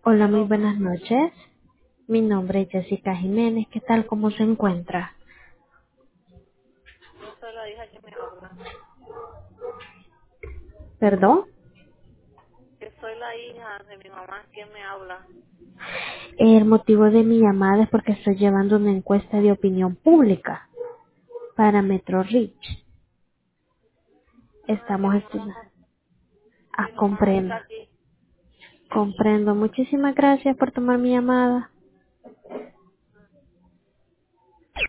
Hola, muy Hello. buenas noches. Mi nombre es Jessica Jiménez. ¿Qué tal? ¿Cómo se encuentra? Yo soy la hija que me habla. ¿Perdón? Yo soy la hija de mi mamá que me habla. El motivo de mi llamada es porque estoy llevando una encuesta de opinión pública para Metro Reach. Ah, que Estamos mi mamá estudiando. no, Ah, mi mamá no está comprendo. aquí. Comprendo. Muchísimas gracias por tomar mi llamada.